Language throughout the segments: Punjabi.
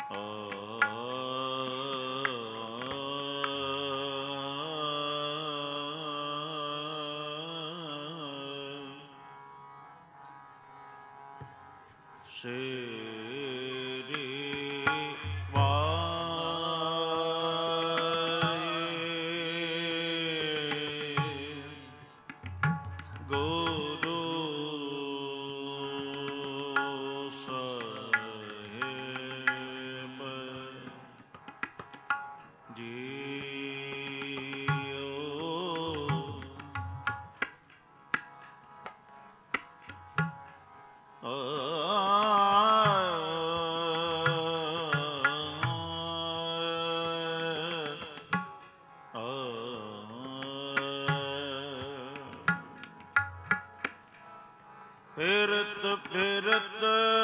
ਫਿਰਤ ਫਿਰਤ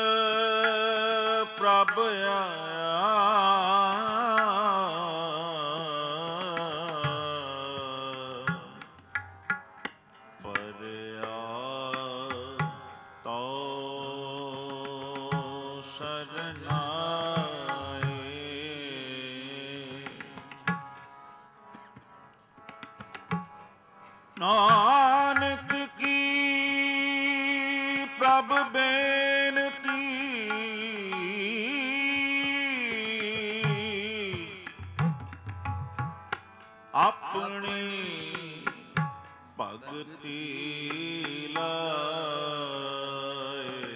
ਪ੍ਰਭ ਆਇਆ, ਪਰਿਆ ਤੋ ਸਰਨਾਏ। ਨਾਨਕ ਕੀ ਪ੍ਰਭ ਬੇਨਤੀ, ਆਪਣੀ ਭਗਤੀ ਲਾਏ।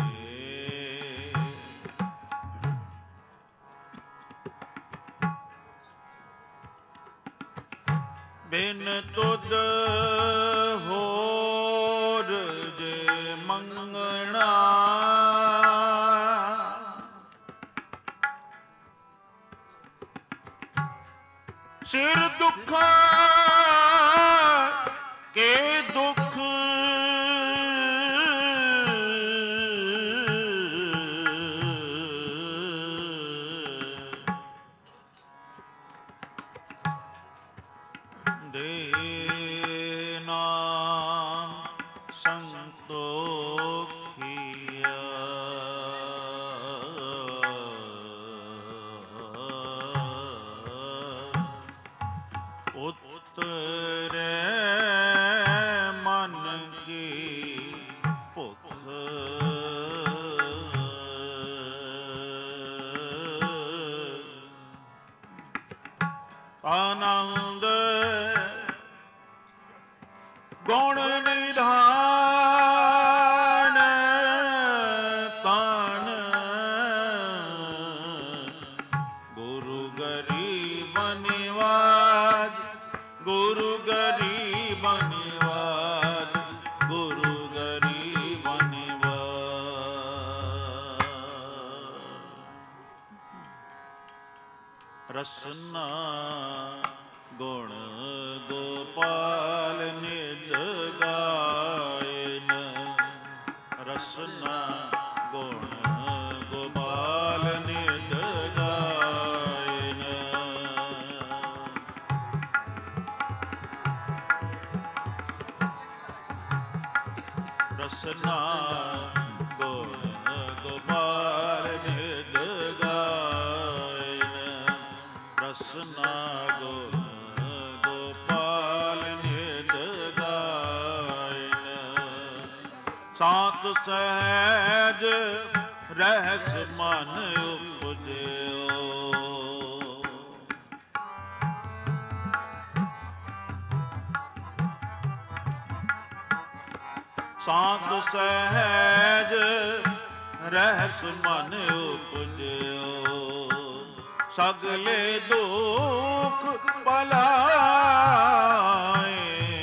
ਬਿਨ ਤੁਧ ਹੋਰ ਜੇ ਮੰਗਣਾ, ਸਿਰ ਦੁੱਖਾਂ ਕੇ ਦੁੱਖ ਦੇ ਨਾਮ ਸੰਤੋਖੀਆ। ਉਤਰੇ ਮਨ ਕੀ ਭੁੱਖ, ਆਨੰਦ ਗੁਣ ਨਿਧਾਨ ਤਾਣ, ਗੁਰੂ ਗਰੀਬ ਨਿਵਾਜ, ਗੁਰੂ ਗਰੀਬ ਨਿਵਾਜ, ਗੁਰੂ ਗਰੀਬ ਨਿਵਾਜ। ਰਸਨਾ ਗੁਣ ਗੋਪਾਲ ਨਿਜ ਗਾਇਨ, ਰਸਨਾ ਗੁਣ ਗੋਪਾਲ ਨਿਜ ਗਾਇਨ। ਰਸਨਾ ਗੁਣ ਗੋਪਾਲ ਨਿਜ ਗਾਇਨ, ਰਸਨਾ ਗੁਣ ਸਾਤ ਸਹਿਜ ਰਹਿਸ ਮਨ ਉਪਜਿਓ। ਸਾਤ ਸਹਿਜ ਰਹਿਸ ਮਨ ਉਪਜਿਓ। ਸਗਲੇ ਦੁਖ ਬਲਾਏ,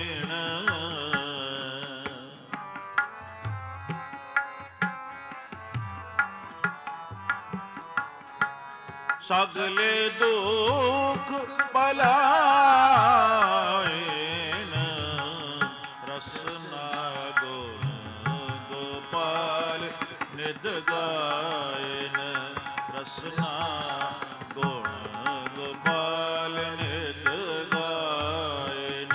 ਸਗਲੇ ਦੁਖ ਬਲਾਇਨ, ਰਸਨਾ ਗੁਣ ਗੋਪਾਲ ਨਿਧ ਗਾਇਨ, ਰਸਨਾ ਗੁਣ ਗੋਪਾਲ ਨਿਧ ਗਾਇਨ।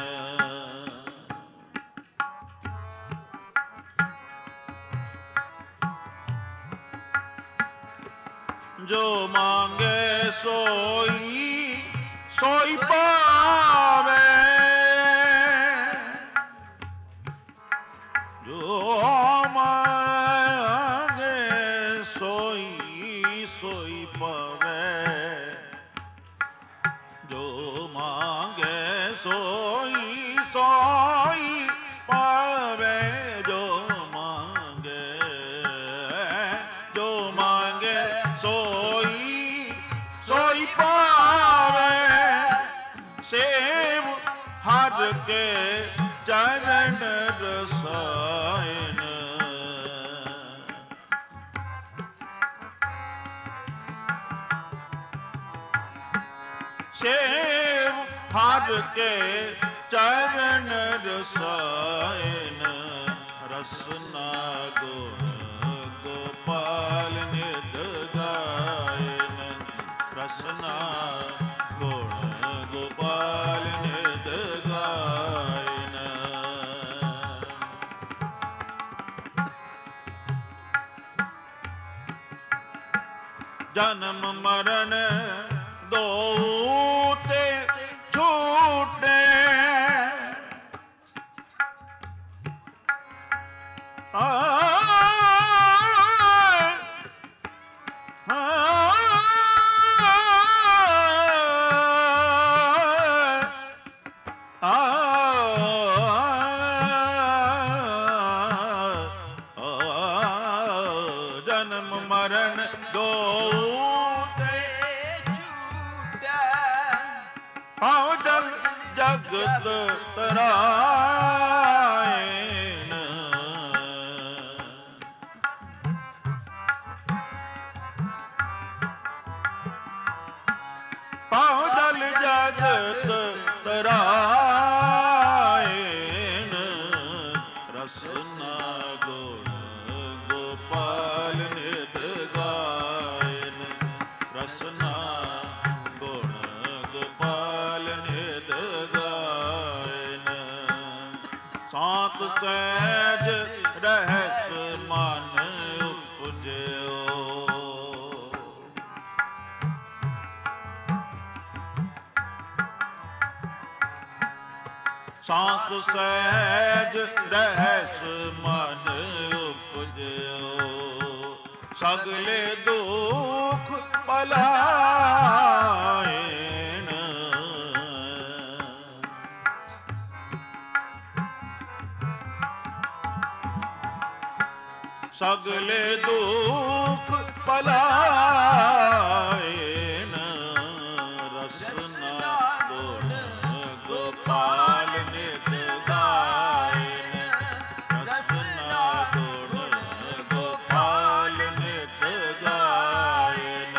ਜੋ ਮੰਗੇ ਸੋਈ ਸੋਈ ਪਾਵੇ, ਜੋ ਮੰਗੇ ਸੋਈ ਸੋਈ ਪਾਵੇ, ਜੋ ਮੰਗੇ ਸੋਈ ਸੋਈ ਪਾਵੇ, ਜੋ ਮੰਗੇ ਸੋਈ ਸੋਈ ਪਾਵੇ, ਸੇਵ ਹਰ ਕੇ ਚਰਨ ਰਸਾਇਨ, ਸੇਵ ਹਰ ਕੇ ਚਰਨ ਰਸਾਇਨ, ਰਸਨਾ ਗੁਣ ਗੋਪਾਲ ਨਿਤ ਗਾਇਨ, ਰਸਨਾ ਗੁਣ ਗੋਪਾਲ ਨਿਤ ਗਾਇਨ। ਜਨਮ ਮਰਨ ਦੋ ਤੇ ਛੂਟੇ, ਜਨਮ ਮਰਨ ਦੋ ਤੇ ਛੂਟੈ, ਹਉ ਜਲ ਜਗਤ ਤਰਾਇਨ, ਹਉ ਜਲ ਜਗਤ ਤਰਾਇਨ, ਰਸਨਾ ਗੁਣ ਗੋਪਾਲ ਨਿਤ ਗਾਇਨ, ਰਸਨਾ ਗੁਣ ਗੋਪਾਲ ਨਿਤ ਗਾਇਨ। ਸਾਤ ਸਹਿਜ ਰਹਿਸ ਮਨ ਉਪਜਿਓ, ਸਾਤ ਸਹਿਜ ਰਹਿਸ ਮਨ ਉਪਜਿਓ, ਸਗਲੇ ਦੁਖ ਪਲਾਇਨ, ਸਗਲੇ ਦੁਖ ਪਲਾਇਨ, ਰਸਨਾ ਗੁਣ ਗੋਪਾਲ ਨਿਤ ਗਾਇਨ, ਰਸਨਾ ਗੁਣ ਗੋਪਾਲ ਨਿਤ ਗਾਇਨ।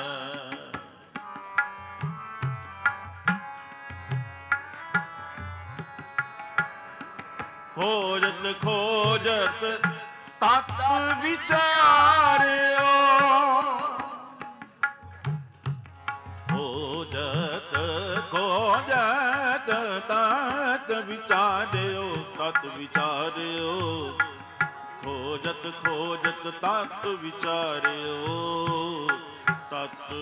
ਖੋਜਤ ਖੋਜਤ ਤਤ ਵਿਚਾਰਿਓ, ਖੋਜਤ ਖੋਜਤ ਤਤ ਵਿਚਾਰਿਓ, ਤਤ ਵਿਚਾਰਿਓ, ਖੋਜਤ ਖੋਜਤ ਤਤ ਵਿਚਾਰਿਓ, ਤਤ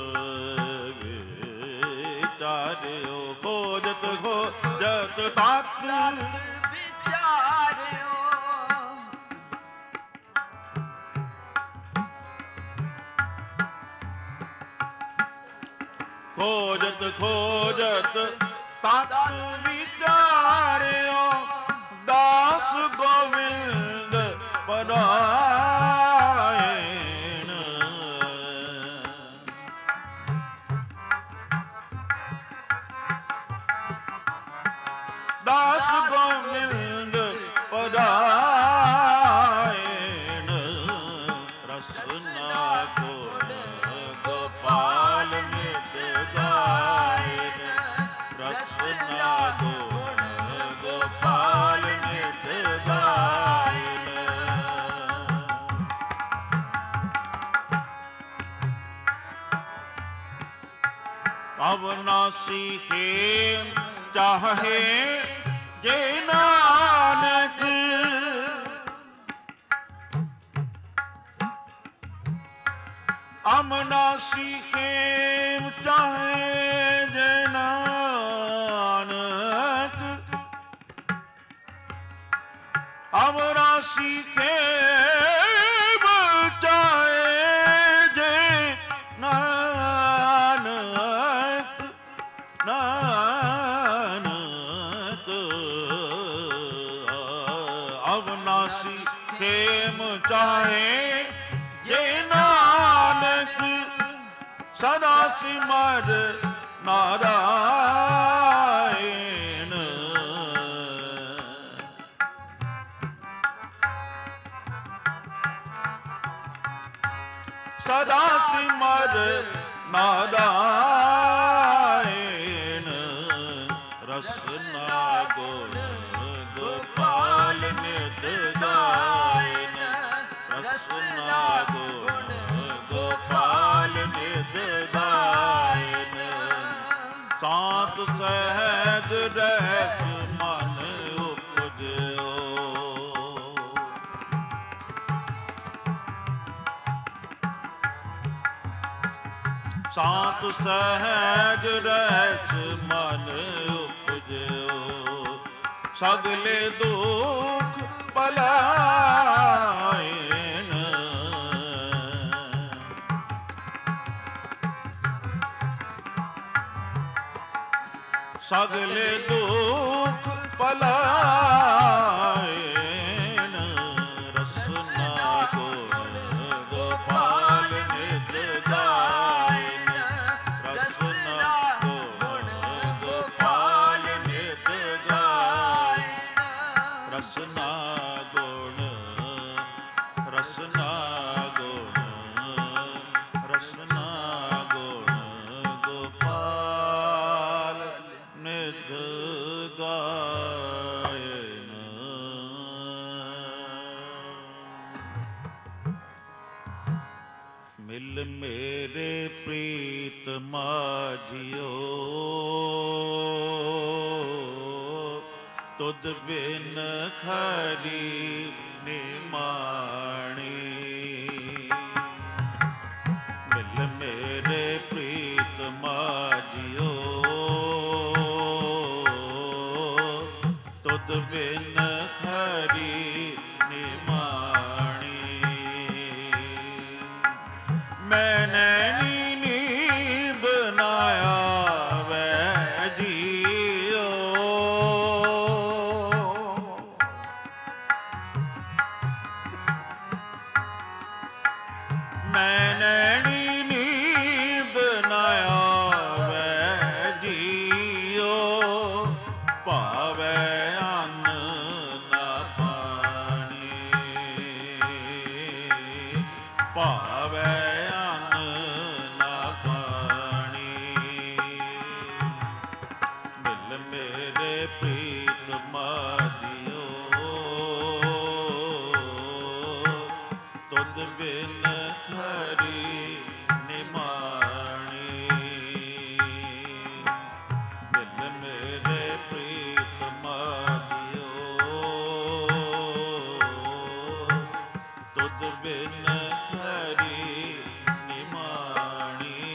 ਵਿਚਾਰਿਓ, ਖੋਜਤ ਖੋਜਤ ਤਤ ਵਿਚਾਰਿਓ, ਖੋਜਤ ਖੋਜਤ ਤਤ ਵਿਚਾਰਿਓ, ਦਾਸ ਗੋਵਿੰਦ ਪਰਾਇਣ, ਦਾਸ ਗੋਵਿੰਦ ਪਰਾਇਣ, ਰਸਨਾ ਗੁਣ ਗੋਪਾਲ ਨਿਤ ਗਾਇਨ, ਰਸਨਾ ਗੁਣ ਗੋਪਾਲ ਨਿਤ ਗਾਇਨ। ਅਵਨਾਸੀ ਹੈ ਚਾਹੇ ਜੇ ਨਾਨਕ, ਅਮਨਾਸੀ ਖੇਮ ਚਾਹੇ ਜੇ ਨਾਨਕ, ਅਮਨਾਸੀ ਖੇਮ ਚਾਹੇ ਜੇ ਨਾਨਕ, ਨਾਨਕ ਅਵਨਾਸੀ ਖੇਮ ਚਾਹੇ ਜੇ ਨਾਨਕ, ਸਦਾ ਸਿਮਰ ਨਾਰਾਇਣ। ਸਦਾ ਸਿਮਰ ਨਾਰਾਇਣ। ਰਸਨਾ ਗੁਣ ਗੋਪਾਲ ਨਿਤ ਗਾਇਨ, ਰਸਨਾ ਗੁਣ ਗੋਪਾਲ ਨਿਤ ਗਾਇਨ। ਸਾਤ ਸਹਿਜ ਰਹਿਤ ਮਨ ਉਪਜਿਓ, ਸਾਤ ਸਹਿਜ ਰਹਿਤ ਮਨ ਉਪਜਿਓ। ਸਗਲੇ ਦੁਖ ਪਲਾਇਨ, ਸਗਲੇ ਦੁਖ ਪਲਾਇਨ। ਰਸਨਾ ਗੁਣ ਗੋਪਾਲ ਨਿਤ ਗਾਇਨ, ਰਸਨਾ ਗੁਣ ਗੋਪਾਲ ਨਿਤ ਗਾਇਨ। ਰਸਨਾ ਗੁਣ, ਰਸਨਾ ਗੁਣ, ਰਸਨਾ ਗੁਣ ਗੋਪਾਲ ਨਿਤ ਗਾਇਨ। ਮਿਲ ਮੇਰੇ ਪ੍ਰੀਤ ਮਾਝਿਓ, ਤੁਧ ਬਿਨ ਖਰੀ ਨਿਮਾਣੀ। ਮਿਲ ਮੇਰੇ ਪ੍ਰੀਤ ਮਾਝਿਓ, ਤੁਧ ਬਿਨ ਖਰੀ ਨਿਮਾਣੀ। ਮੈਂ ਨੈਣੀ ਨੀਂਦ ਨਾ ਆਵੈ ਜੀਓ, ਮੈਂ ਨੈਣੀ ਨੀਂਦ ਨਾ ਆਵੈ ਜੀਓ। ਭਾਵੈ ਅੰਨ ਨਾ ਪਾਣੀ, ਭਾਵੈ ਅੰਨ ਨਾ ਪਾਣੀ। ਮਿਲ ਮੇਰੇ ਪ੍ਰੀਤ ਮਾਝਿਓ, ਤੁਧ ਬਿਨ ਖਰੀ ਨਿਮਾਣੀ। ਮਿਲ ਮੇਰੇ ਪ੍ਰੀਤ ਮਾਝਿਓ, ਤੁਧ ਬਿਨ ਖਰੀ ਨਿਮਾਣੀ।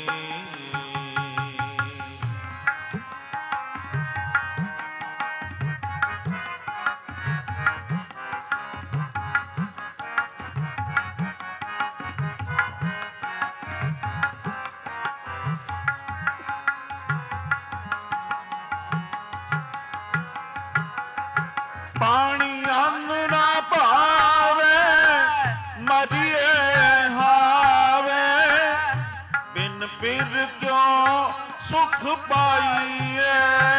ਪਾਣੀ ਅੰਨ ਨਾ ਭਾਵੇ, ਮਰੀਏ ਹਾਵੇ। ਬਿਨ ਪਿਰ ਕਿਉਂ ਸੁਖ ਪਾਈਏ,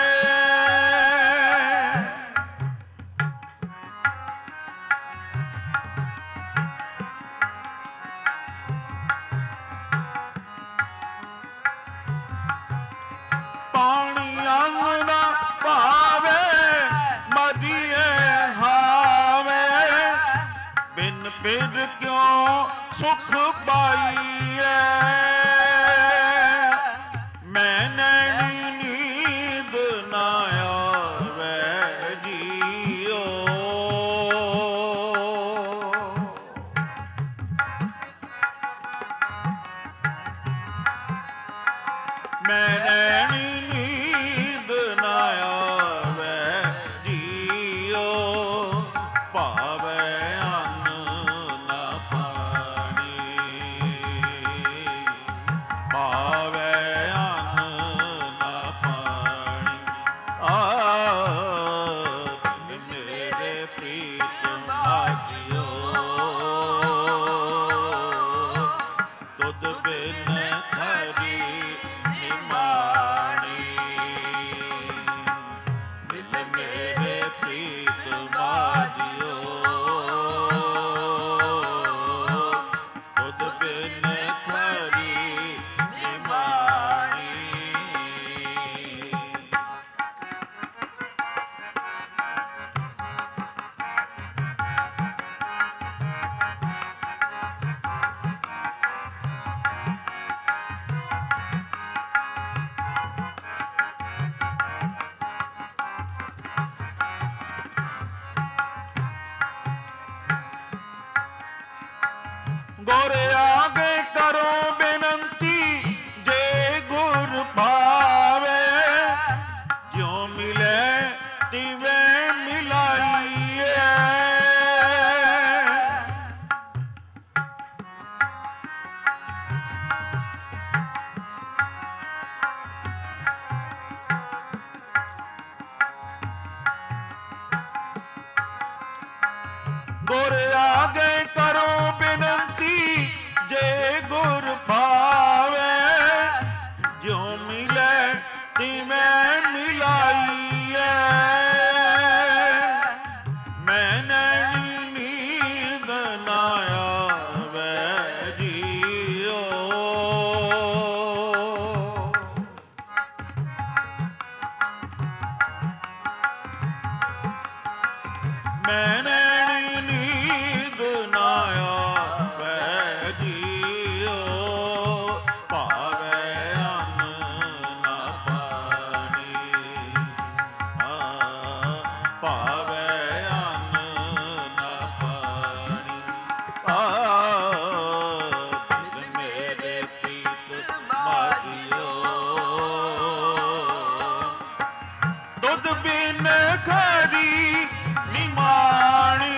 ਪਾਣੀ ਅੰਨ ਨਾ ਭਾਵੇ, ਮਰੀਏ ਹਾਵੇ। ਬਿਨ ਪਿਰ ਕਿਉਂ ਸੁਖ ਪਾਈਏ। ਮੈਂ ਨੈਣੀ ਨੀਂਦ ਨਾ ਆਵੈ ਜੀਓ, ਮੈਂ ਨੈਣੀ ਨੀਂਦ ਨਾ ਆਵੇ ਜੀਓ, ਭਾਵੇ ਅੰਨ ਨਾ ਪਾਣੀ, ਭਾਵੇ ਅੰਨ ਨਾ ਪਾਣੀ। ਮੇਰੇ ਪ੍ਰੀਤ ਮਾਜਿਓ, ਤੁਧ ਬਿਨ ਖਰੀ ਨਿਮਾਣੀ। ਮਿਲ ਮੇਰੇ ਪ੍ਰੀਤ ਮਾਜਿਓ, ਤੁਧ ਬਿਨ ਖਰੀ ਨਿਮਾਣੀ। ਗੁਰ ਆਗੇ ਕਰੋ ਬੇਨੰਤੀ, ਜੇ ਗੁਰ ਭਾਵੇ, ਜਿਉ ਮਿਲੇ ਤਿਵੇਂ ਮਿਲਾਈਏ। ਗੁਰ ਆਗੇ ਕਰੋ ਬੇਨੰਤੀ, ਜੇ ਗੁਰ ਭਾਵੇ, ਜਿਉ ਮਿਲੇ ਤਿਵੇਂ ਮਿਲਾਈਏ। ਮੈਂ ਨੈਣੀ ਨੀਂਦ ਨਾ ਆਵੇ ਜੀਓ, ਮੈਂ ਨੈਣੀ ਨੀਂਦ ਨਾ ਆਵੇ ਜੀਓ, ਭਾਵੇ ਅੰਨ ਨਾ ਪਾਣੀ, ਭਾਵੇ ਅੰਨ ਨਾ ਪਾਣੀ। ਦਿਲ ਮੇਰੇ ਪ੍ਰੀਤ ਮਾਜਿਓ, ਦੁੱਧ ਬਿਨ ਖਰੀ ਨਿਮਾਣੀ।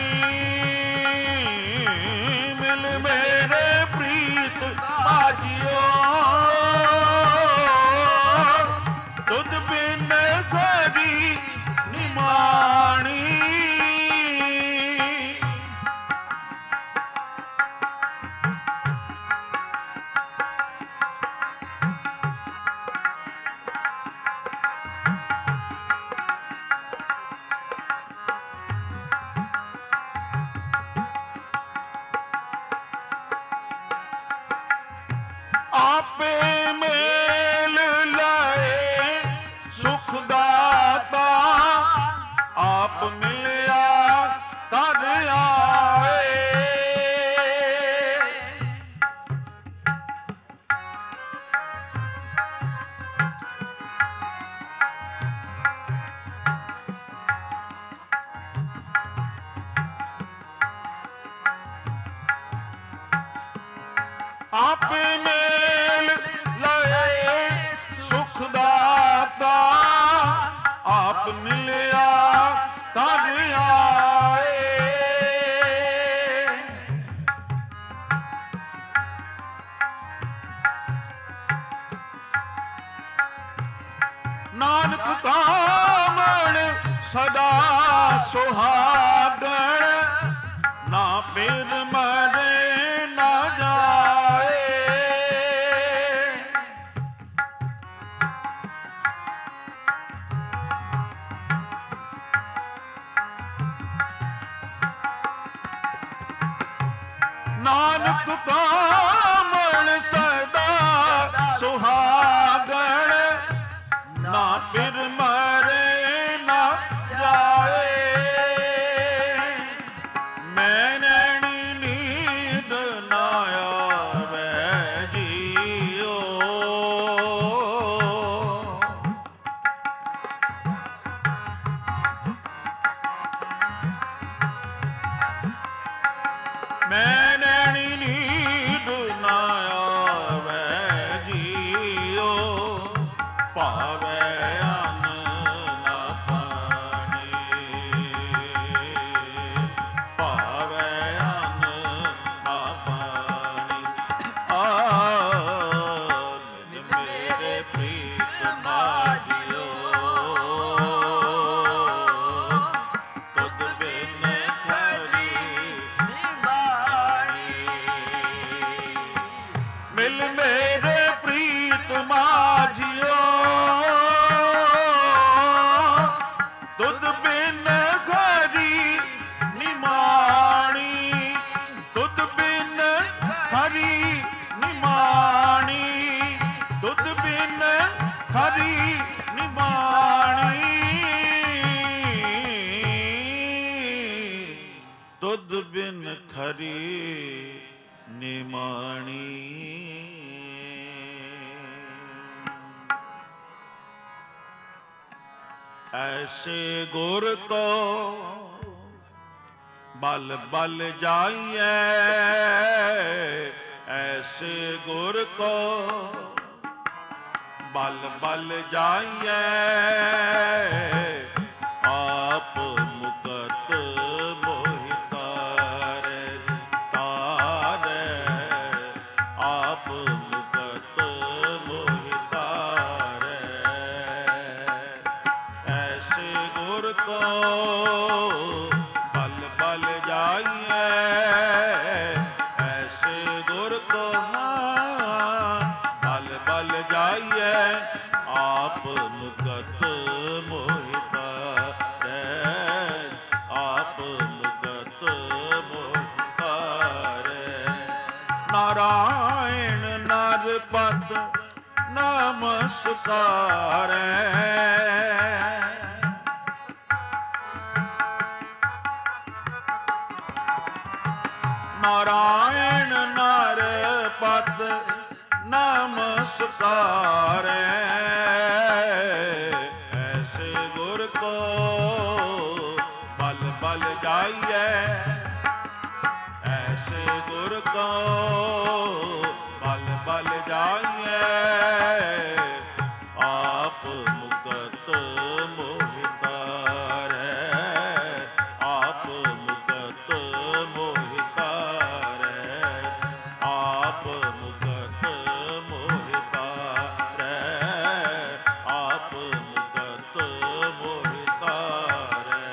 ਮਿਲ ਮੇਰੇ ਪ੍ਰੀਤ ਮਾਜਿਓ, ਦੁੱਧ ਬਿਨ ਖਰੀ ਨਿਮਾਣੀ। ਆਪੇ ਮੇਲ ਲਾਏ ਸੁਖ ਦਾਤਾ, ਆਪ ਮਿਲਿਆ ਤਦ ਆਏ। ਆਪੇ ਮੇਲ ਲਏ ਸੁਖ ਦਾਤਾ, ਆਪ ਮਿਲਿਆ ਤਦ ਆਏ। ਨਾਨਕ ਕਾਮਣ ਸਦਾ ਸੁਹਾਗਣ, ਨਾ ਫਿਰ ਮਰੇ ਨਾ ਜਾਏ। ਨਾਨਕ ਕਾਮਣ ਸਦਾ ਸੁਹਾਗਣ, ਨਾ ਫਿਰ ਮਰੇ ਨਾ ਜਾਏ। ਭਾਵੈ ਅੰਨ ਨਾ ਪਾਣੀ, ਭਾਵੈ ਅੰਨ ਨਾ ਪਾਣੀ। ਮੇਰੇ ਪ੍ਰੀਤ ਮਾਝਿਓ, ਤੁਧ ਬਿਨ ਖਰੀ ਨਿਮਾਣੀ। ਮਿਲ ਮੇਰੇ ਪ੍ਰੀਤ ਮਾਝਿਓ, ਤੁਧ ਬਿਨ ਖਰੀ ਨਿਮਾਣੀ, ਤੁਧ ਬਿਨ ਖਰੀ ਨਿਮਾਣੀ, ਤੁਧ ਬਿਨ ਖਰੀ ਨਿਮਾਣੀ, ਤੁਧ ਬਿਨ ਖਰੀ ਨਿਮਾਣੀ। ऐसे गुर को बल बल जाइए, ऐसे गुर को बल बल जाइए, आप मुकत मोहि तारे तारे, आप मुकत मोहि तारे। ऐसे गुर को बल बल जाइए, ऐसे गुर को बल बल जाइए, आप मुकत मोहि तारे, आप मुकत मोहि तारे। नारायण नर पद नमस्कारै, नारायण नर पद नमस्कारै। ऐसे गुर को बल बल जाइए, ऐसे गुर को बल बल जाइए, आप मुकत मोहि तारै, आप मुकत मोहि तारै, आप मुकत मोहि तारै, आप मुकत मोहि तारै।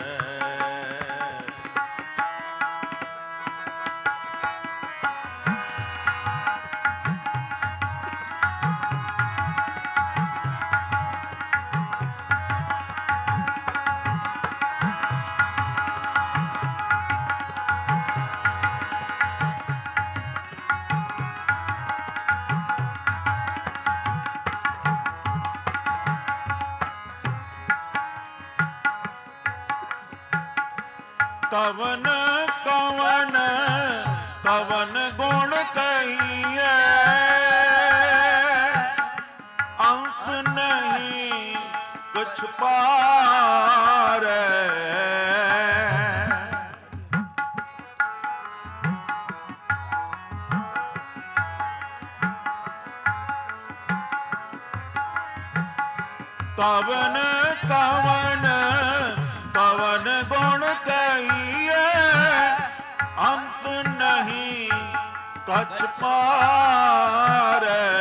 कवन कवन कवन गुण कहिए, अंत नहीं कुछ पारै। कवन कवन कवन गुण कहिए, अंत नहीं कछ पारै।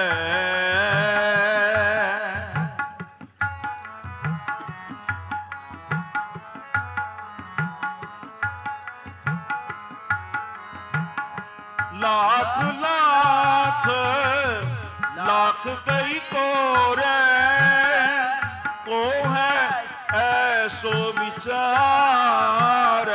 लाख लाख लाख कई कोरे, को है ऐसो विचार।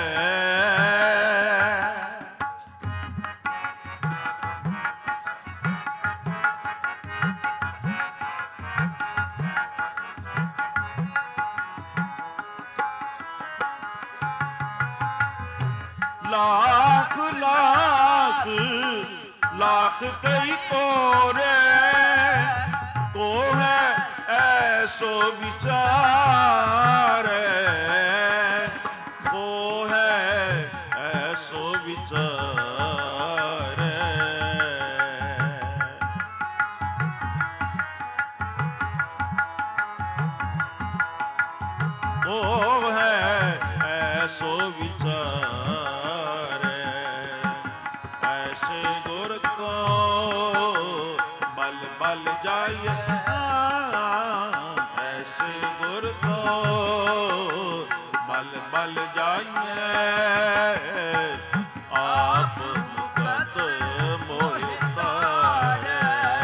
लाख लाख लाख कई कोरे, को है ऐसो विचार, को है ऐसो विचार। तो है ऐसो विचारे। ऐसे गुर को बल बल जाइए, ऐसे गुर को बल बल जाइए। आप मुकत मोहि तारे,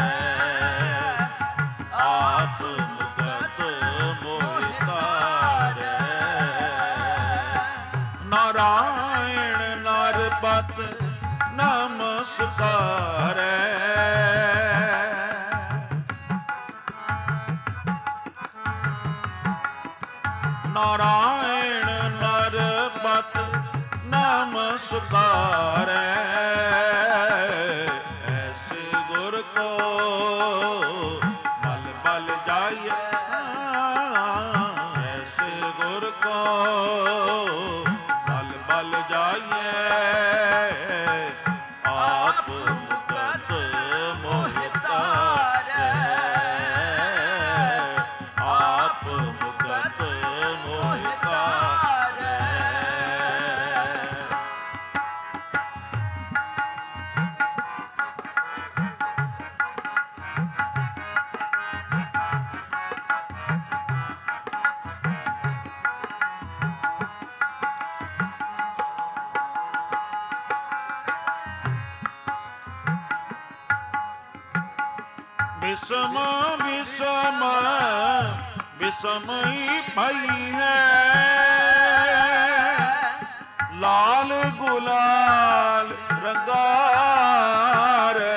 आप मुकत मोहि तारे। नारायण नर पत नमस्कारे। नारायण नर पत नमस्कारे। ऐसे गुर को बल बल जाइए, ऐसे गुर को बल बल जाइए। आप मुकत मोहि तारे, आप मुकत मोहि तारे। विषम विषम विषम ही पई है, लाल गुलाल रंगारे।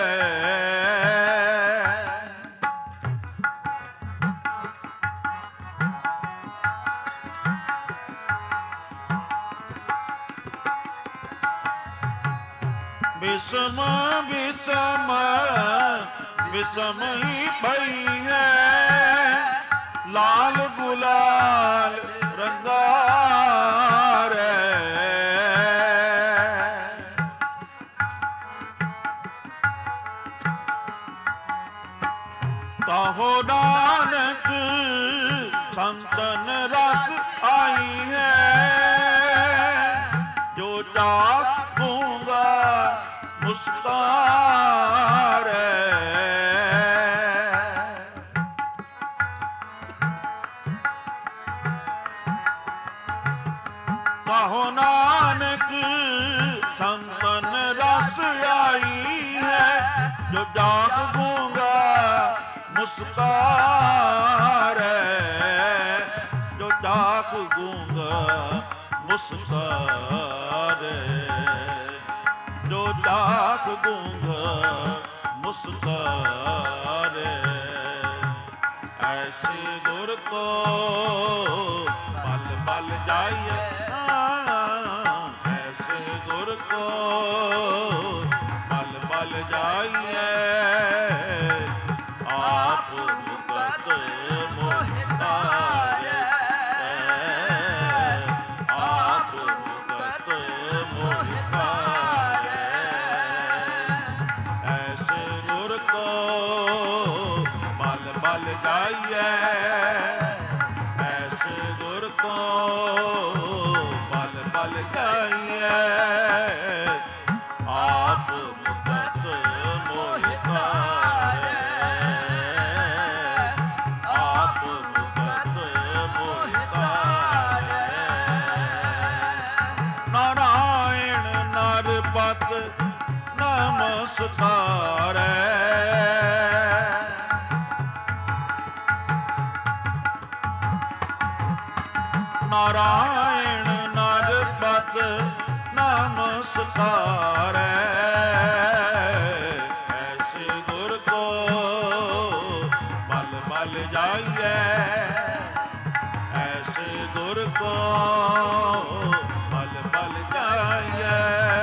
विषम विषम विषम ही पई है, लाल गुलाल रंगारे। कहो नानक संतन रस आई है, जो चाखूंगा मुस्कारे। कहो नानक संतन रस आई है, जो जाग गूंगा मुस्कारे। जो जाग गूंगा मुस्कारे, जो जाग गूंगा मुस्कारे। ऐसे गुर को बल बल जाइए, ऐसे गुर को बल बल जाइए। आप मुकत मोहि तारे, आप मुकत मोहि तारे। ऐसे गुर को बल बल जाइए, ऐसे गुर को बल बल जाइए। आप मुकत मोहि तारे, आप मुकत मोहि तारे। नारायण नर पत नमस्कारे। नारायण नर पत नमस्कारे। ऐसे गुर को बल बल जाइए, ऐसे गुर को बल बल जाइए।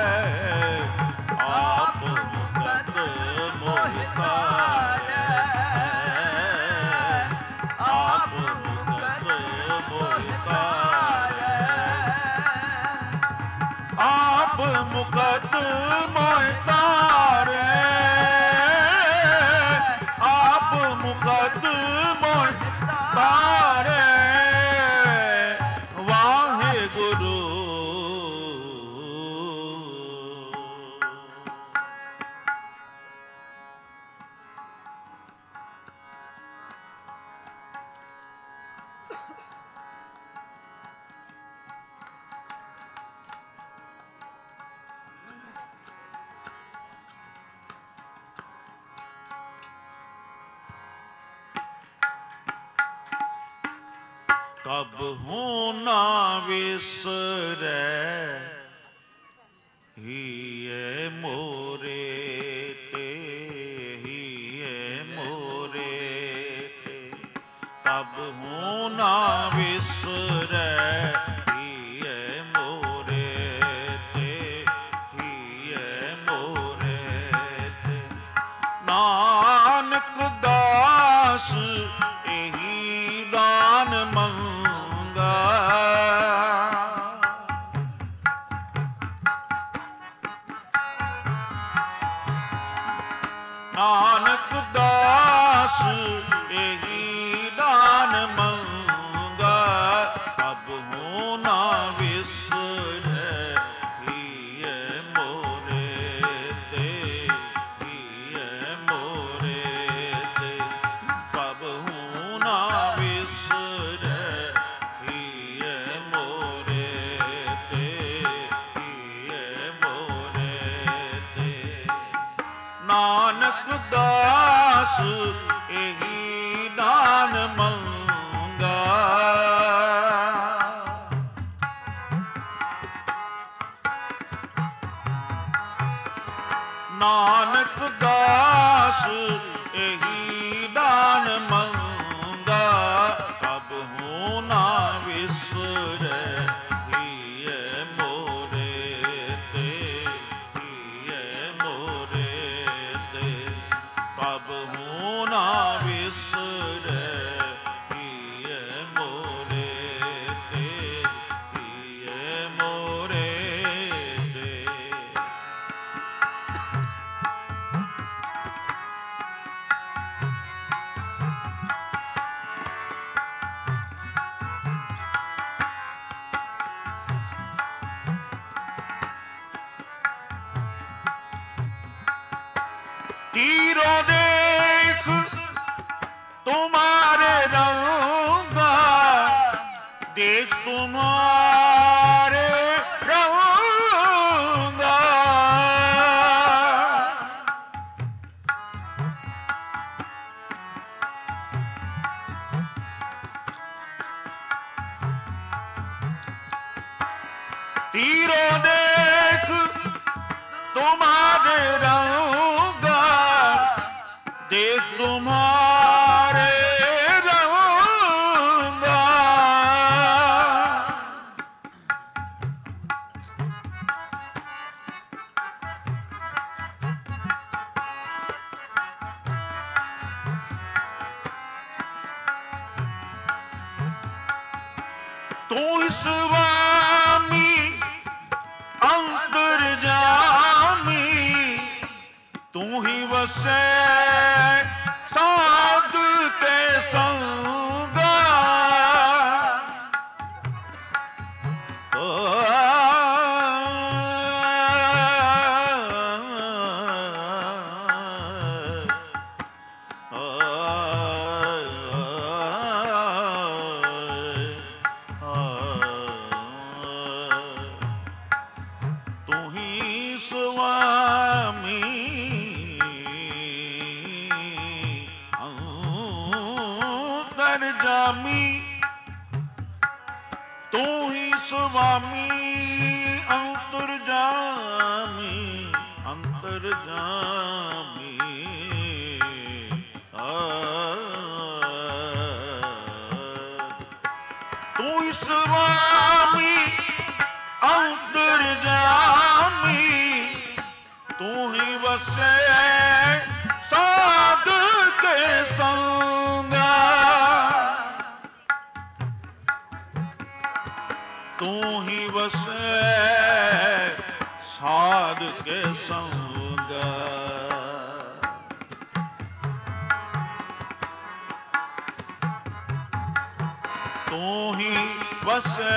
आप मुकत मोहि तारे, आप मुकत मोहि तारे। आप मुकत मोहि तारे, आप मुकत मोहि ਕਬਹੂ ਨਾ ਵਿਸਰੈ ਹੀਏ ਮੋਰੇ ਤੇ, ਹੀਏ ਮੋਰੇ ਤੇ, ਕਬਹੂ ਨਾ ਵਿਸਰੈ ਹੀਏ ਮੋਰੇ ਤੇ, ਹੀਏ ਮੋਰੇ ਤੇ। ਨਾਨਕ ਦਾਸ ਇਹੀ ਦਾਨ ਮੰਗਾ, ਨਾਨਕ ਦਾਸ ਇਹੀ ਦਾਨ ਮੰਗਾ, ਕਬਹੂ ਨਾ ਵਿਸਰੈ ਹੀਏ ਮੋਰੇ ਤੇ, ਹੀਏ ਮੋਰੇ ਤੇ, ਕਬਹੂ ਨਾ ਵਿਸਰੈ ਹੀਏ ਮੋਰੇ ਤੇ, ਹੀਏ ਮੋਰੇ ਤੇ। ਨਾਨਕ ਦਾਸ ਇਹੀ ਦਾਨ ਮੰਗਾ, ਨਾਨਕ ਦਾਸ ਇਹੀ ਦਾਨ ਮੰਗਾ, ਕਬਹੂ ਨਾ ਵਿਸਰੈ ਹੀਏ ਮੋਰੇ ਤੇ, ਹੀਏ ਮੋਰੇ ਤੇ, ਕਬਹੂ ਨਾ ਵਿਸਰੈ ਹੀਏ ਮੋਰੇ ਤੇ, ਹੀਏ ਮੋਰੇ ਤੇ। तीरो देख तुम्हारे रंगा, देख तुम्हारे रंगा, तीरो देख तुम्हारे रंगा, देख तुम्हारे रंगा, तू स्वामी अंतर्यामी, तू ही वसै साध के संगा, तू ही स्वामी अंतर्यामी, तू ही स्वामी अंतर्यामी, अंतर्यामी, तू ही स्वामी अंतर्यामी, तू ही वसे साध के संगा, तू ही वसे साध के संगा। तू ही वसे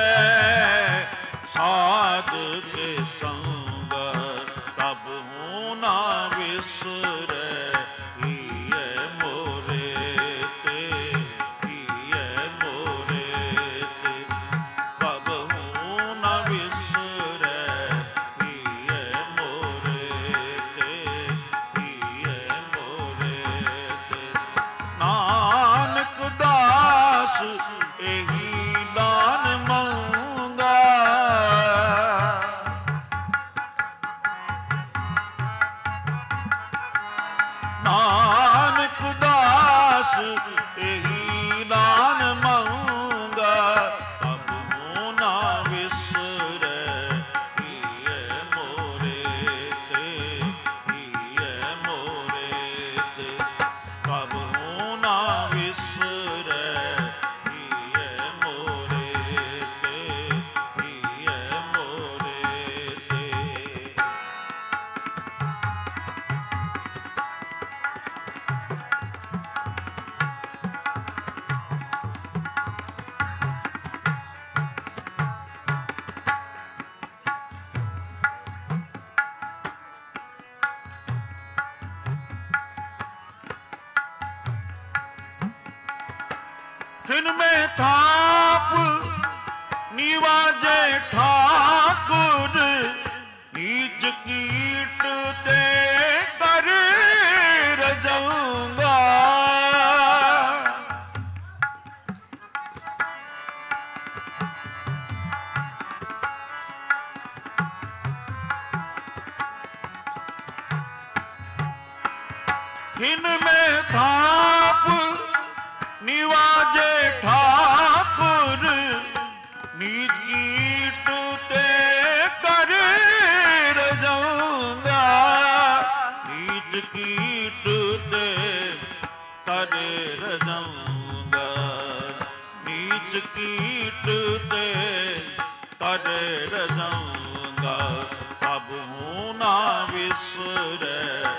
साध के संग, कबहू ना विसरै हीए मोरे ते, हीए मोरे ते, कबहू ना विसरै हीए मोरे ते, हीए मोरे ते। नानक दास एही खिन में थाप निवाजे ठाकुर नीच कीट ते कर रजाऊंगा। खिन में थाप निवाजे ठाकुर नीच कीट ते कर रजाऊंगा। नीच कीट ते कर रजाऊंगा। नीच कीट ते कर रजाऊंगा। अब हूँ ना विसरे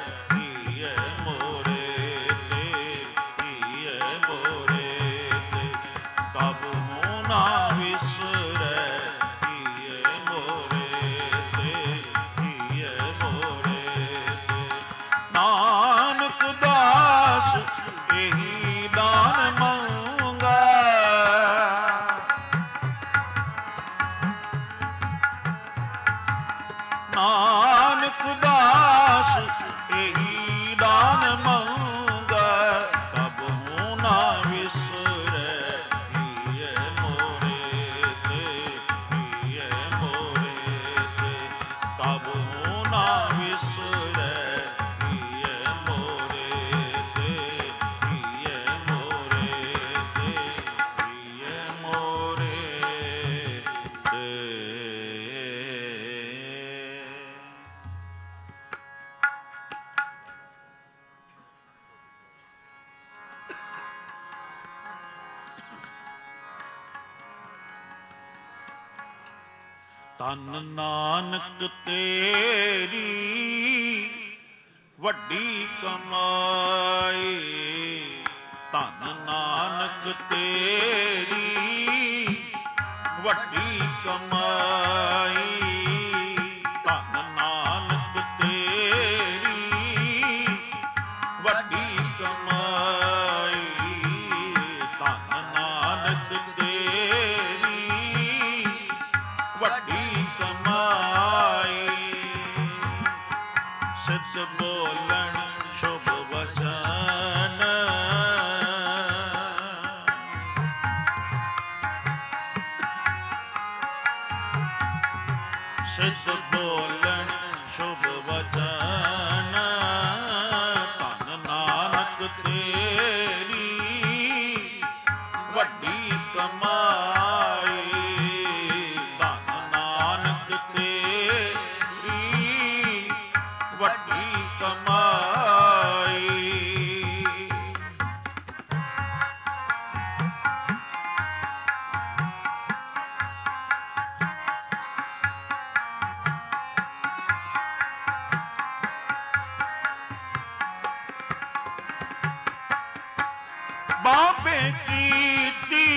नानक दास यही दान मंगा। तब हूँ ना विसरे प्रिय मोरे ते, प्रिय मोरे ते। तब हूँ ना विसरे प्रिय मोरे ते, प्रिय मोरे ते, प्रिय मोरे ते। ਤਨ ਨਾਨਕ ਤੇਰੀ ਵੱਡੀ ਕਮਾਈ। ਧਨ ਨਾਨਕ ਤੇਰੀ ਵੱਡੀ ਕਮਾਈ। ਧਨ ਨਾਨਕ ਤੇਰੀ ਵੱਡੀ ਕਮਾਈ। ਧਨ ਨਾਨਕ ਤੇਰੀ ਵੱਡੀ ਕਮਾਈ। ਸਿੱਧ ਬੋਲਣ ਸ਼ੁਭ ਵਚਨ। ਸਿੱਧ ਬੋਲਣ ਸ਼ੁਭ ਵਚਨ। ਧਨ ਨਾਨਕ ਤੇਰੀ ਵੱਡੀ ਕਮਾਈ। ਵੱਡੀ ਕਮਾਈ। ਬਾਬੇ ਕੀਤੀ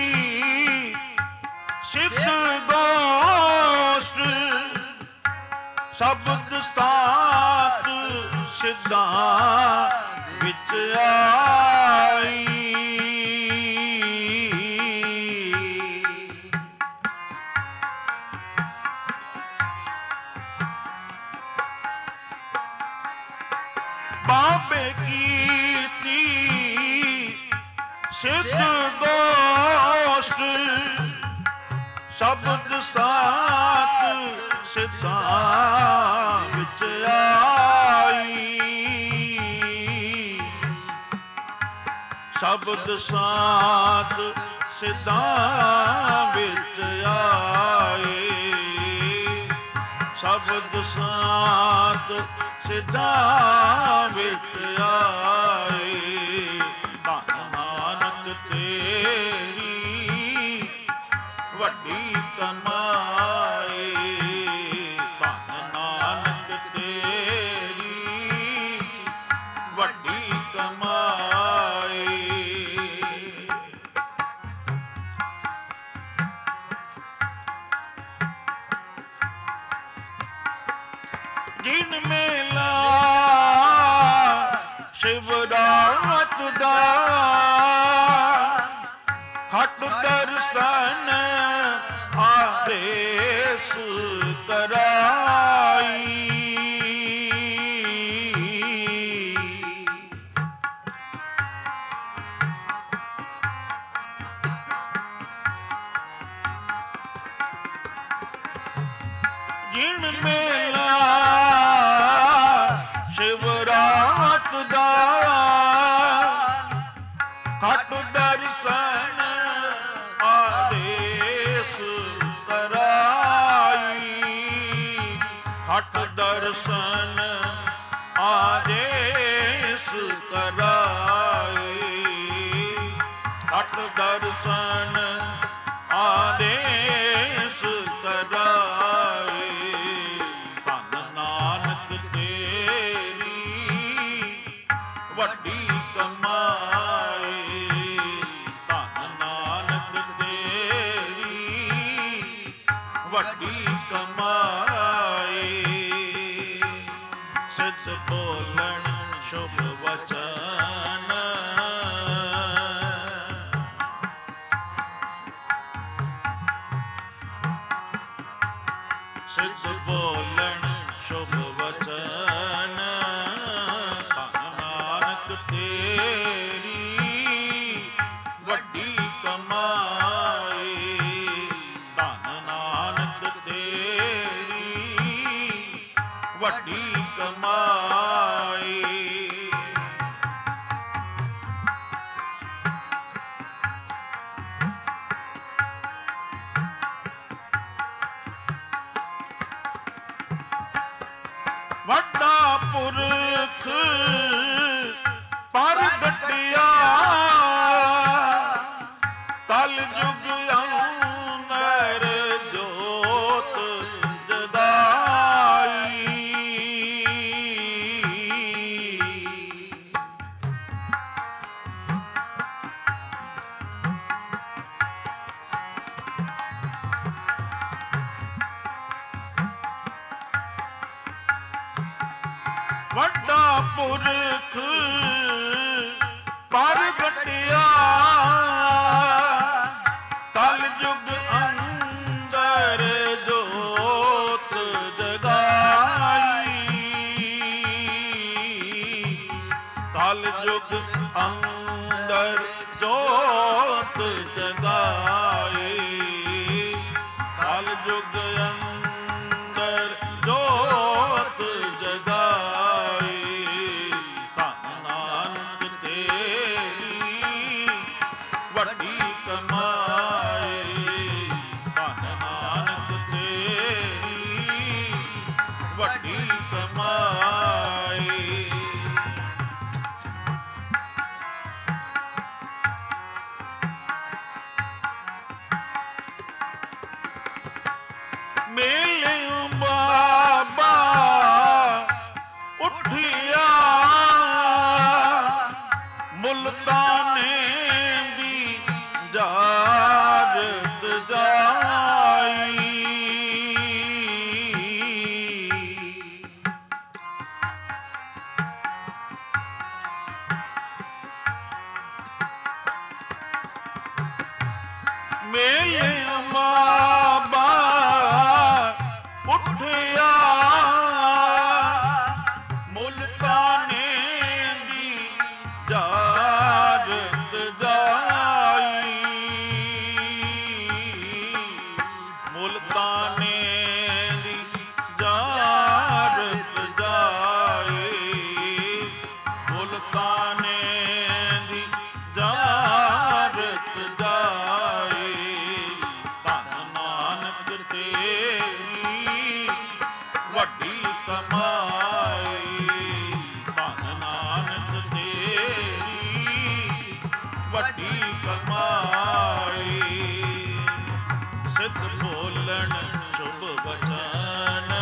ਸਿੱਧ ਗੋਸ਼ਟ। ਸ਼ਬਦ ਸਾਤ ਸਿੱਧਾਂ ਵਿੱਚ ਆਈ। ਬਾਬੇ ਕੀਤੀ ਸਿੱਧ ਗੋਸ਼ਟ। ਸ਼ਬਦ ਸਾਤ ਸਿੱਧਾਂ ਵਿੱਚ ਆਈ। ਸ਼ਬਦ ਸਾਤ ਸਿੱਧਾਂ ਵਿੱਚ ਆਏ। ਸ਼ਬਦ ਸਾਤ ਸਿੱਧਾਂ ਵਿੱਚ ਆਏ। ਧੰਨ ਨਾਨਕ ਤੇਰੀ ਵੱਡੀ ਕਮਾਈ। ਧੰਨ ਨਾਨਕ ਤੇਰੀ ਵੱਡੀ ਕਮਾਈ। ਜਿਨ ਮੇਲਾ ਸ਼ਿਵਰਾਤ ਦਾ ਖਟ ਜਿਨ ਮੇਲਾ ਸ਼ਿਵਰਾਤ ਦਾ ਖਟ ਦਰਸ਼ਨ ਆਦੇਸ ਕਰਾਈ, ਖਟ ਦਰਸ਼ਨ ਆਦੇਸ ਕਰਾਈ, ਖਟ ਦਰਸ਼ਨ ਆਦੇਸ ਕਰਾਈ। ਧੰਨ ਨਾਨਕ ਤੇਰੀ ਵੱਡੀ ਕਮਾਈ, ਧੰਨ ਨਾਨਕ ਤੇਰੀ ਵੱਡੀ ਕਮਾਈ। ਸਿੱਧ ਬੋਲਣ ਸ਼ੁਭ ਵਚਨ, ਸਿੱਧ ਬੋਲਣ ਸ਼ੁਭ ਵਚਨ, ਧੰਨ ਨਾਨਕ ਤੇਰੀ ਵੱਡੀ ਕਮਾਈ, ਧੰਨ ਨਾਨਕ ਤੇਰੀ ਵੱਡੀ ਕਮਾਈ। ਵੱਡਾ ਪੁਰਖ ਪ੍ਰਗਟਿਆ, ਕਲ ਯੁਗ ਅੰਦਰ ਜੋਤ ਜਗਾਈ। ਵੱਡਾ ਪੁਰਖ ਪ੍ਰਗਟਿਆ, ਕਲ ਯੁਗ ਅੰਦਰ ਜੋਤ ਜਗਾਈ, ਕਲ ਯੁਗ ਅੰਦਰ ਜੋਤ ਜਗਾਈ, ਕਲ ਯੁਗ ਅੰਦਰ ਜੋਤ ਜਗਾਈ। ਧੰਨ ਨਾਨਕ ਤੇਰੀ ਵੱਡੀ ਕਮਾਈ, ਧੰਨ ਨਾਨਕ ਤੇਰੀ ਵੱਡੀ ਕਮਾਈ। ਮੇਲੇ ਬਾਬਾ ਉੱਠਿਆ, ਮੁਲਤਾਨੇ ਦੀ ਜਾਜਤ ਜਾਈ, ਮੇਲੇ ਬਾਬਾ ਉੱਠਿਆ, ਮੁਲਤਾਨੇ ਦੀ ਜਾਜਤ ਜਾਈ, ਮੁਲਤਾਨੇ ਦੀ ਜਾਜਤ ਜਾਈ, ਮੁਲਤਾਨੇ ਦੀ ਜਾਜਤ ਜਾਈ। ਧੰਨ ਨਾਨਕ ਤੇਰੀ ਵੱਡੀ ਕਮਾਈ, ਧੰਨ ਨਾਨਕ ਤੇਰੀ ਵੱਡੀ ਕਮਾਈ। ਸਿੱਧ ਬੋਲਣ ਸ਼ੁਭ ਵਚਨ,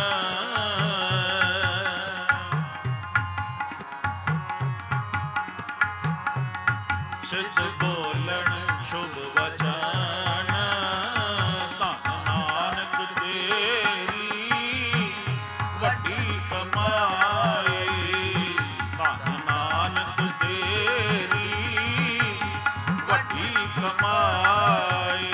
ਸਿੱਧ ਬੋਲਣ ਸ਼ੁਭ ਵਚਨ, ਧੰਨ ਨਾਨਕ ਤੇਰੀ ਵੱਡੀ ਕਮਾਈ, ਧੰਨ ਨਾਨਕ ਤੇਰੀ ਵੱਡੀ ਕਮਾਈ।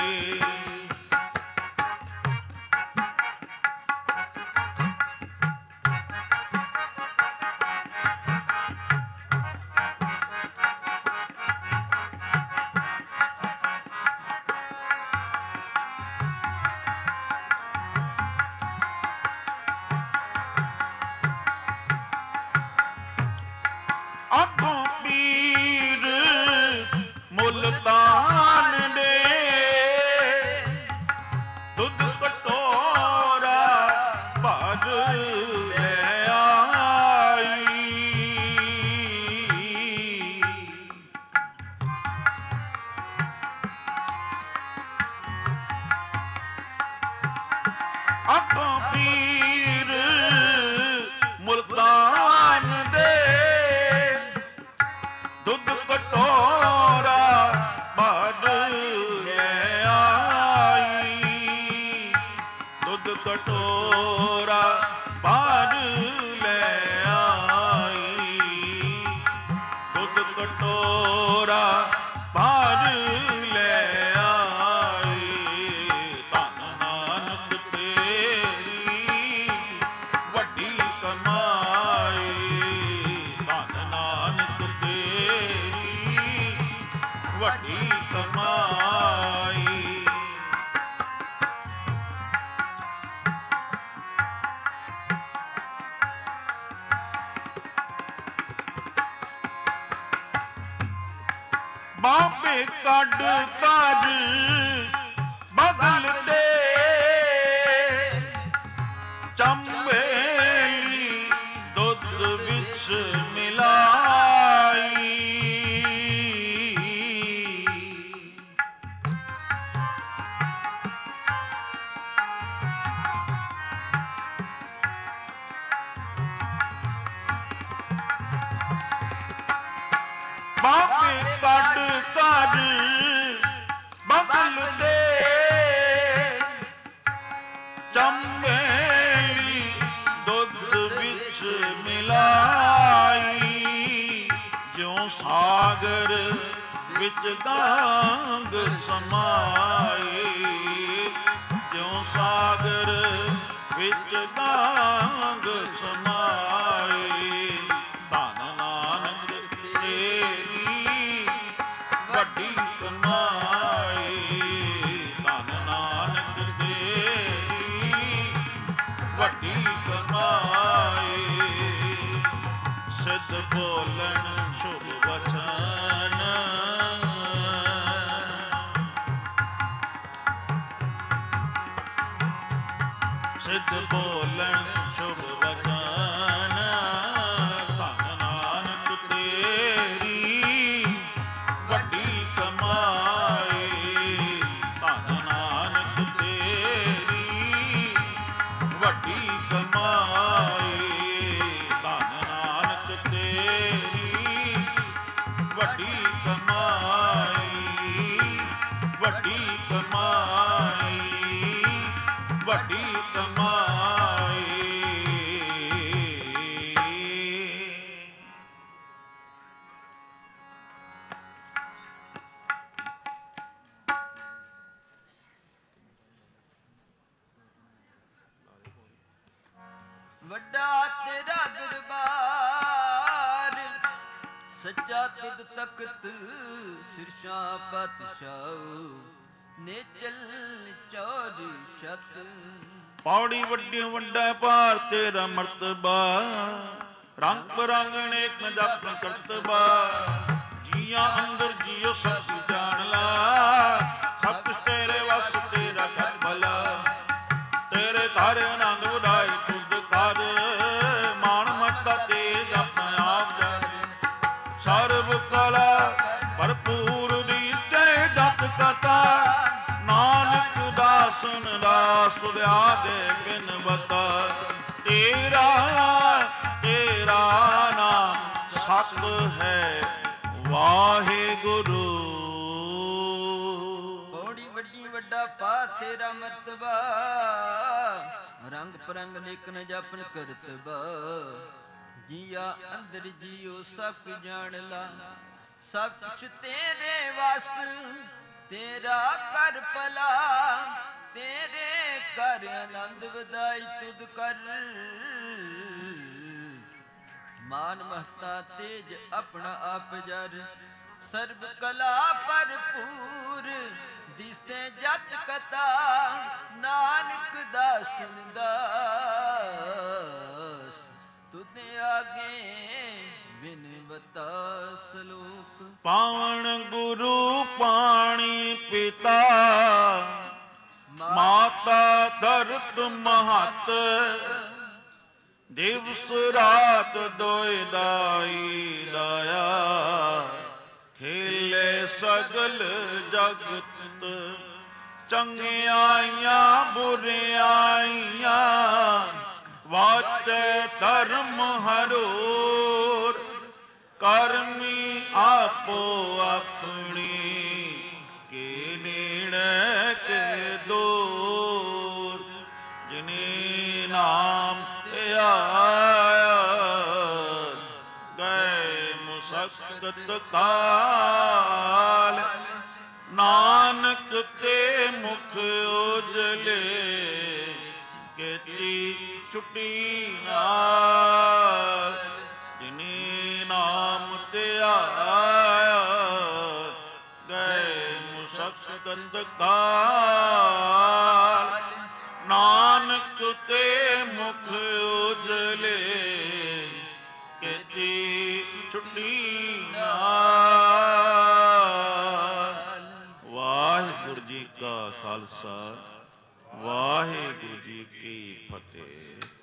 ਵੱਡੀ ਕਮਾਈ। ਬਾਬੇ ਕੱਢ ਕਰ ਬਗਲ ਦੇ ਚੰਬੇਲੀ ਦੁੱਧ ਵਿੱਚ ਮਿਲਾਈ। ਬਾਬੇ ਕੱਢ ਕਰ ਬਗਲ ਦੇ ਚੰਬੇਲੀ ਦੁੱਧ ਵਿੱਚ ਮਿਲਾਈ। ਜਿਉਂ ਸਾਗਰ ਵਿੱਚ ਗੰਗ ਸਮਾਈ, ਜਿਉਂ ਸਾਗਰ ਵਿੱਚ ਗੰਗ ਸਮਾਈ। ਧੰਨ ਨਾਨਕ ਤੇਰੀ ਵੱਡੀ ਕਮਾਈ। ਧੰਨ ਨਾਨਕ ਤੇਰੀ ਵੱਡੀ ਕਮਾਈ। ਸਿੱਧ ਬੋਲਣ ਸ਼ੁਭ ਵਚਨ, ਸਿੱਧ ਬੋਲਣ ਸ਼ੁਭ ਵਚਨ। ਧੰਨ ਨਾਨਕ ਤੇਰੀ ਵੱਡੀ ਕਮਾਈ। ਧੰਨ ਨਾਨਕ ਤੇਰੀ ਵੱਡੀ ਕਮਾਈ। ਧੰਨ ਨਾਨਕ ਤੇਰੀ ਵੱਡੀ ਕਮਾਈ। ਵੱਡੀ ਕਮਾਈ, ਵੱਡੀ ਕਮਾਈ। ਵੱਡਾ ਤੇਰਾ ਦਰਬਾਰ, ਸੱਚਾ ਤੁਧ ਤਖਤ, ਸਿਰਸ਼ਾਂ ਪਾਤਸ਼ਾਹ, ਨੇਚਲ ਚੌਰ ਛਤ। ਪੌੜੀ ਵੱਡੀ ਵੱਡਾ ਭਾਰ ਤੇਰਾ ਮਰਤਬਾ, ਰੰਗ ਬਰੰਗ ਅਨੇਕ ਨ ਜਾਪਨ ਕਰਤਬਾ। ਜੀਆਂ ਅੰਦਰ ਜੀਓ ਸਭ ਜਾਣ ਲਾ, ਸਭ ਕੁਛ ਤੇਰੇ ਵਸ ਤੇਰਾ ਕਰ ਭਲਾ। ਤੇਰੇ ਘਰ ਆਨੰਦ ਉਡਾਈ ਤੁਧ ਕਰ, ਮਾਣ ਮੱਤਾ ਤੇਜ ਆਪਣਾ ਆਪ ਜਾਣ। ਸਰਬ ਕਲਾ ਭਰਪੂਰ ਦੀਤੇ ਜਤ ਕਥਾ, ਨਾਨਕ ਦਾਸਨ ਦਾਸ ਤੁਧਿਆ ਦੇ ਬਿਨ ਬਤਾ। ਤੇਰਾ ਤੇਰਾ ਨਾਮ ਸਤ ਹੈ ਵਾਹਿਗੁਰੂ। ਪੌੜੀ ਵੱਡੀ ਵੱਡਾ ਪਾ ਤੇਰਾ ਮਰਤਬਾ, ਰੰਗ ਪਰੰਗ ਨੇਕ ਨ ਜਾਪਨ ਕਰਤਬਾ। ਜੀਆ ਅੰਦਰ ਜੀਓ ਸਭ ਜਾਣ ਲਾ, ਸਭ ਕੁਛ ਤੇਰੇ ਵਸ ਤੇਰਾ ਕਰ ਭਲਾ। ਤੇਰੇ ਕਰ ਆਨੰਦ ਵਧਾਈ ਤੁਧ ਕਰ, ਮਾਨ ਮਹਤਾ ਤੇਜ ਆਪਣਾ ਆਪ ਜਰ। ਸਰਬ ਕਲਾ ਭਰਪੂਰ ਦਿਸੇ ਜਤ ਕਥਾ, ਨਾਨਕ ਦਾਸਨ ਦਾਸ ਤੁਧ ਆਗੇ ਬਿਨ ਬਤਾ ਸਲੋਕ। ਪਾਵਨ ਗੁਰੂ ਪਾਣੀ ਪਿਤਾ, ਮਾਤਾ ਧਰਤ ਮਹਤ। ਦਿਵਸ ਰਾਤ ਦੋਇ ਦਾਈ ਦਾਇਆ, ਖੇਲੇ ਸਗਲ ਜਗਤ। ਚੰਗਿਆਈਆਂ ਬੁਰਿਆਈਆਂ, ਵਾਚੈ ਧਰਮ ਹਰੋਰ। ਕਰਮੀ ਆਪੋ ਆਪਣੀ, ਕੇ ਨੇੜੇ ਕੇ ਦੂਰ। ਜਿਨੇ ਨਾਮ ਧਿਆਇਆ, ਗਏ ਮੁਸਕਤ ਕਾਲ। ਨਾਨਕ ਤੇ ਮੁਖ ਉਜਲੇ, ਕੀਤੀ ਛੁੱਟੀ ਨਾਲ। ਜਿਨੇ ਨਾਮ ਧਿਆਇਆ, ਤਤਕਾਲ ਨਾਨਕ ਤੇ ਮੁਖ ਉਜਲੇ ਕੀਤੀ ਛੁੱਟੀ ਨਾਲ। ਵਾਹਿਗੁਰੂ ਜੀ ਕਾ ਖਾਲਸਾ, ਵਾਹਿਗੁਰੂ ਜੀ ਕੀ ਫਤਿਹ।